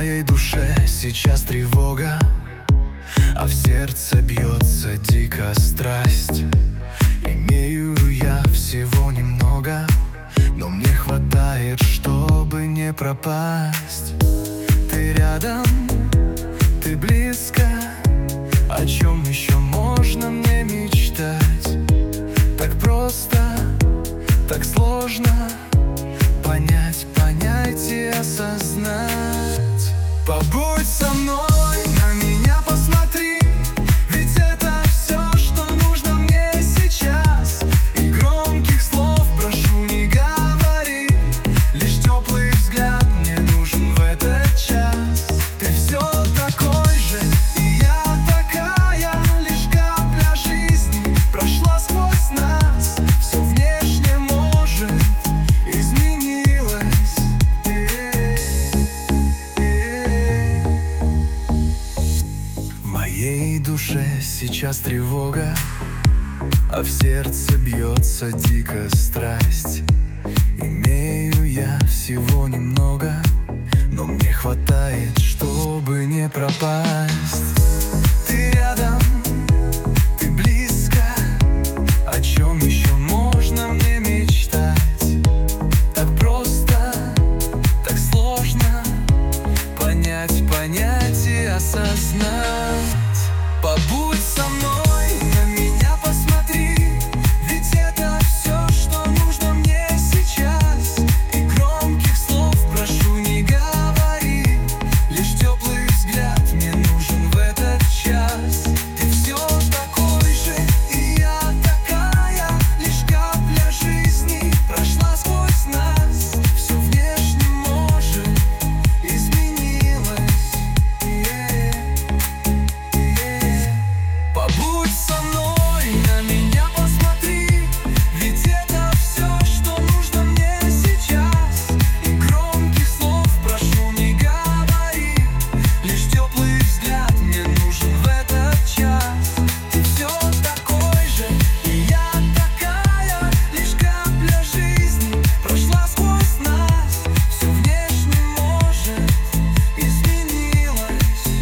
моей душе сейчас тревога, а в сердце бьется дико страсть. Имею я всего немного, но мне хватает, чтобы не пропасть. Ты рядом, ты близко, о чем еще можно мне мечтать? Так просто, так сложно понять и осознать. Побудь со мной, на меня посмотри, ведь это все, что нужно мне сейчас. И громких слов прошу не говори, лишь теплый взгляд мне нужен в этот час. Ты все такой же, и я такая, лишь капля жизни прошла сквозь нас. Все внешне может изменилось. В моей душе сейчас тревога, а в сердце бьется дико страсть. Имею я всего немного, но мне хватает, чтобы не пропасть. Ты рядом, ты близко, о чем еще можно мне мечтать? Так просто, так сложно понять и осознать. Побудь со мной, на меня посмотри, ведь это все, что нужно мне сейчас. И громких слов прошу не говори, лишь теплый взгляд мне нужен в этот час. Ты все такой же, и я такая, лишь капля жизни прошла сквозь нас. Все внешне может изменилось. Побудь со мной, на меня посмотри, ведь это все, что нужно мне сейчас. И громких слов прошу не говори, лишь теплый взгляд мне нужен в этот час. Ты все такой же, и я такая, лишь капля жизни прошла сквозь нас. Все внешне может изменилось.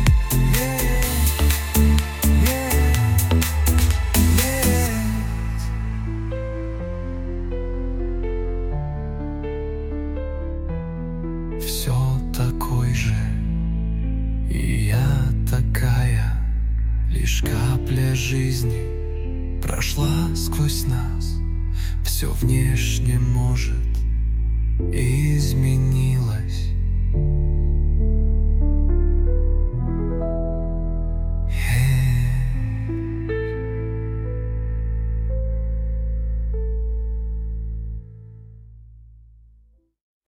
Все такой же, и я такая, лишь капля жизни прошла сквозь нас. Все внешне может измениться.